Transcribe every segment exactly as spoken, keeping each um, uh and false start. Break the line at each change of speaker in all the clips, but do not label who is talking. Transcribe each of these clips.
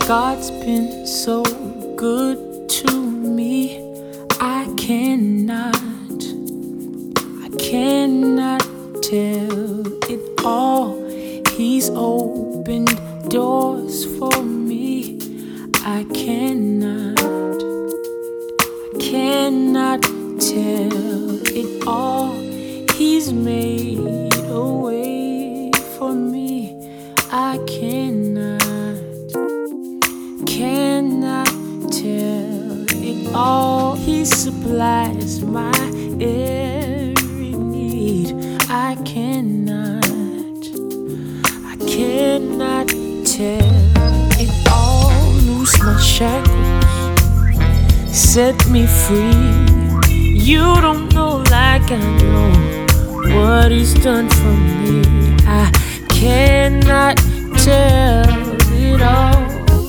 God's been so good to me. I cannot, I cannot tell it all. He's opened doors for me. I cannot, I cannot tell it all. He's made a way for me. I cannot, cannot tell it all. He supplies my every need. I cannot, I cannot tell it all. Loose my shackles, set me free. You don't know like I know what He's done for me. I cannot tell it all.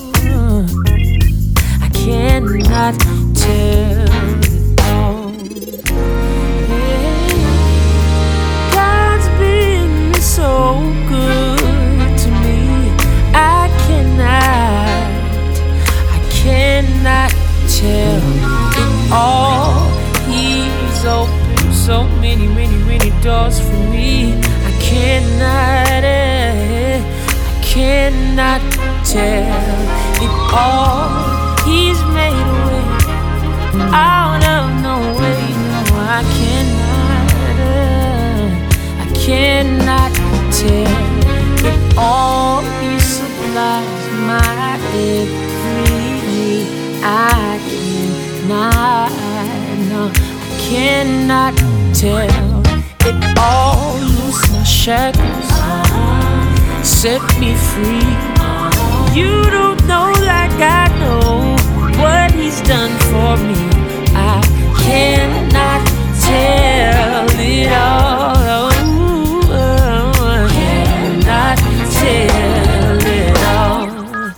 I cannot tell it all. Yeah. God's been so good to me. I cannot, I cannot tell it all. He's opened so many, many, many doors for me. I cannot, eh, I cannot tell it all. He's made a way out of no way. No, I cannot, uh, I cannot tell it all. He supplies my every need. I cannot, no, I cannot tell it all. Loose my shackles, set me free. You don't know like I know what He's done for me. I cannot tell it all. I cannot tell it all.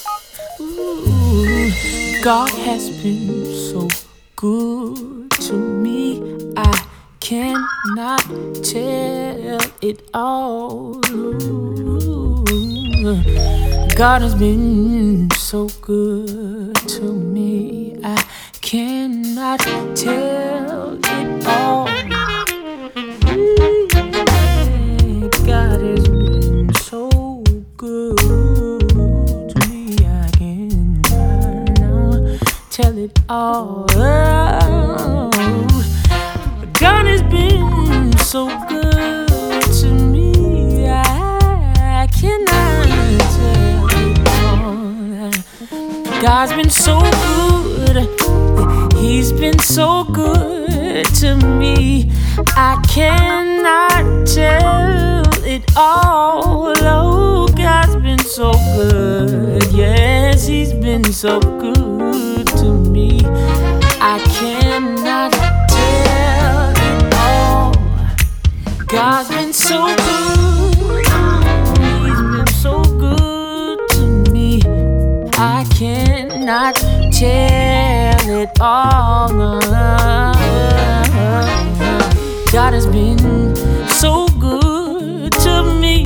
Ooh, God has been so good to me. I cannot tell it all. Ooh, God has been so good to me. I cannot tell it all. God has been so good to me. I cannot tell it all. God has been so good to me. I cannot tell it all. God's been so good. He's been so good to me. I cannot tell it all. Oh, God's been so good. Yes, He's been so good to me. I cannot tell it all. God's been so good. He's been so good to me. I cannot tell it all. God has been so good to me.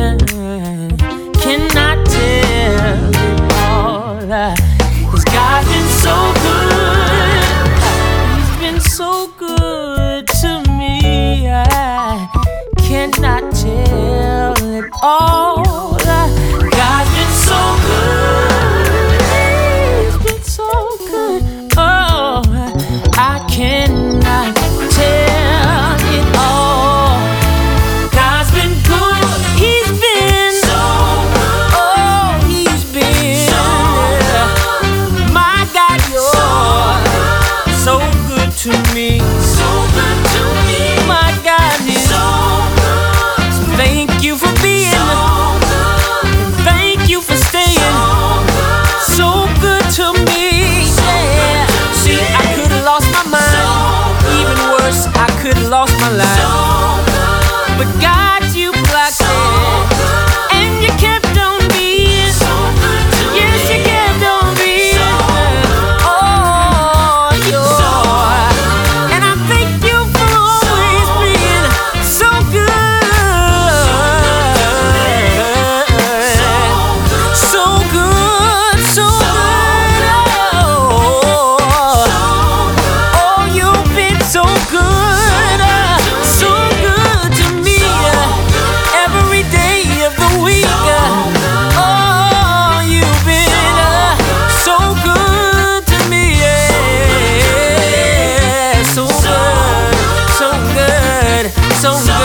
Cannot tell it all. 'Cause God's been so good. He's been so good to me. I cannot tell it all. God's been so good. He's been so good. Oh, I cannot tell it all. so